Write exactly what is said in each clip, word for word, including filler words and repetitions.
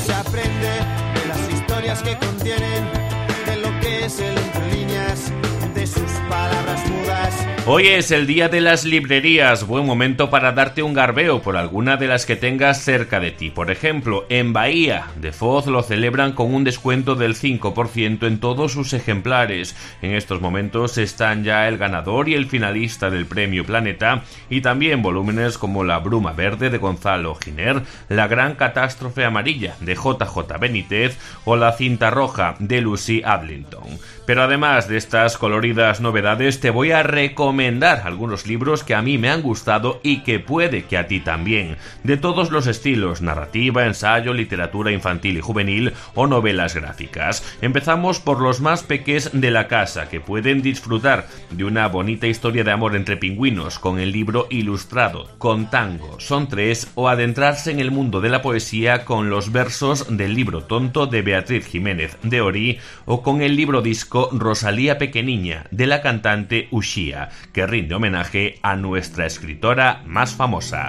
se aprende de las historias que contienen, de lo que es el entre líneas, de sus palabras mudas. Hoy es el día de las librerías, buen momento para darte un garbeo por alguna de las que tengas cerca de ti. Por ejemplo, en Bahía de Foz lo celebran con un descuento del cinco por ciento en todos sus ejemplares. En estos momentos están ya el ganador y el finalista del Premio Planeta, y también volúmenes como La Bruma Verde de Gonzalo Giner, La Gran Catástrofe Amarilla de J J Benítez o La Cinta Roja de Lucy Adlington. Pero además de estas coloridas novedades, te voy a recomendar algunos libros que a mí me han gustado y que puede que a ti también, de todos los estilos: narrativa, ensayo, literatura infantil y juvenil o novelas gráficas. Empezamos por los más peques de la casa, que pueden disfrutar de una bonita historia de amor entre pingüinos con el libro ilustrado Con Tango Son Tres, o adentrarse en el mundo de la poesía con los versos del libro tonto de Beatriz Jiménez de Orí, o con el libro disco Rosalía Pequeniña de la cantante Uxía, que rinde homenaje a nuestra escritora más famosa.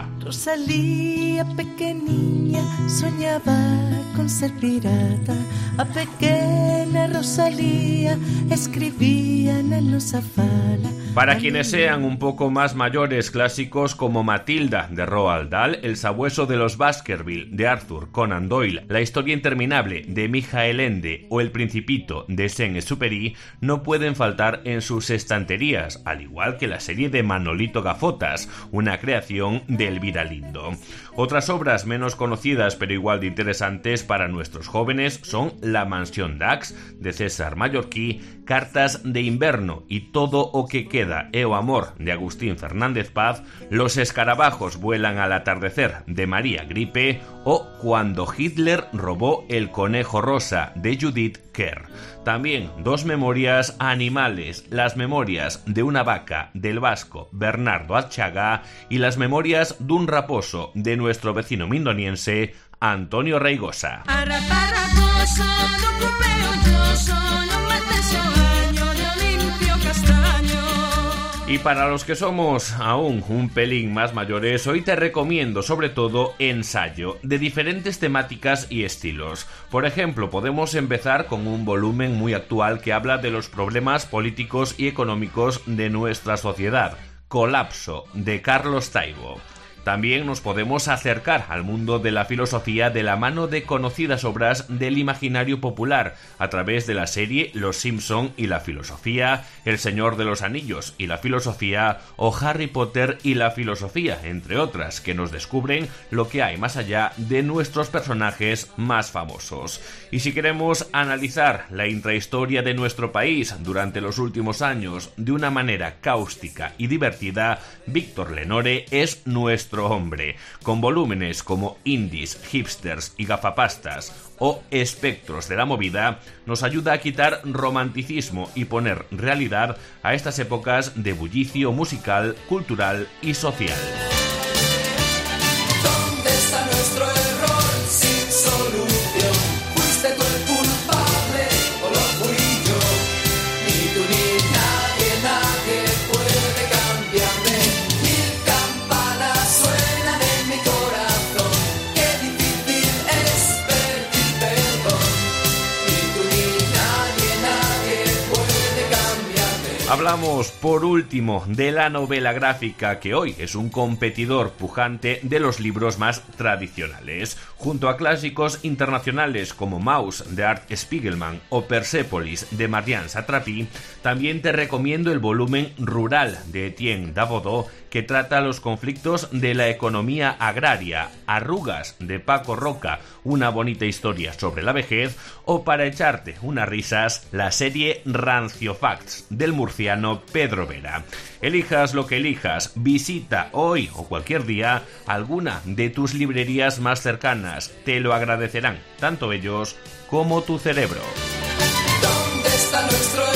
Rosalía Pequeniña soñaba con ser pirata, a pequeña Rosalía escribía en los afala. Para quienes sean un poco más mayores, clásicos como Matilda de Roald Dahl, El sabueso de los Baskerville de Arthur Conan Doyle, La historia interminable de Michael Ende o El Principito de Saint-Exupéry no pueden faltar en sus estanterías, al igual que la serie de Manolito Gafotas, una creación de Elvira Lindo. Otras obras menos conocidas pero igual de interesantes para nuestros jóvenes son La mansión Dax de César Mallorquí, Cartas de invierno y Todo o que queda é o amor de Agustín Fernández Paz, Los escarabajos vuelan al atardecer de María Gripe o Cuando Hitler robó el conejo rosa de Judith Kerr. También dos memorias animales, Las memorias de una vaca del vasco Bernardo Achaga y Las memorias dun raposo de nuestro vecino mindoniense Antonio Reigosa. Y para los que somos aún un pelín más mayores, hoy te recomiendo sobre todo ensayo, de diferentes temáticas y estilos. Por ejemplo, podemos empezar con un volumen muy actual que habla de los problemas políticos y económicos de nuestra sociedad, Colapso, de Carlos Taibo. También nos podemos acercar al mundo de la filosofía de la mano de conocidas obras del imaginario popular a través de la serie Los Simpson y la filosofía, El Señor de los Anillos y la filosofía o Harry Potter y la filosofía, entre otras, que nos descubren lo que hay más allá de nuestros personajes más famosos. Y si queremos analizar la intrahistoria de nuestro país durante los últimos años de una manera cáustica y divertida, Víctor Lenore es nuestro hombre, con volúmenes como Indies, Hipsters y Gafapastas o Espectros de la Movida, nos ayuda a quitar romanticismo y poner realidad a estas épocas de bullicio musical, cultural y social. ¿Dónde está nuestro error sin solución? ¿Fuiste tú el culpable o lo fui yo? Ni tú ni nadie, nadie puede cambiarme. Mil campanas suenan en mi corazón. Qué difícil es pedir perdón. Ni tú ni nadie, nadie puede cambiarme. Hablamos por último de la novela gráfica, que hoy es un competidor pujante de los libros más tradicionales. Junto a clásicos internacionales como Maus de Art Spiegelman o Persepolis de Marianne Satrapi, también te recomiendo el volumen Rural de Etienne Davoudou, que trata los conflictos de la economía agraria, Arrugas de Paco Roca, una bonita historia sobre la vejez, o para echarte unas risas, la serie Rancio Facts del murciano Pedro Vera. Elijas lo que elijas, visita hoy o cualquier día alguna de tus librerías más cercanas, te lo agradecerán tanto ellos como tu cerebro. ¿Dónde está nuestro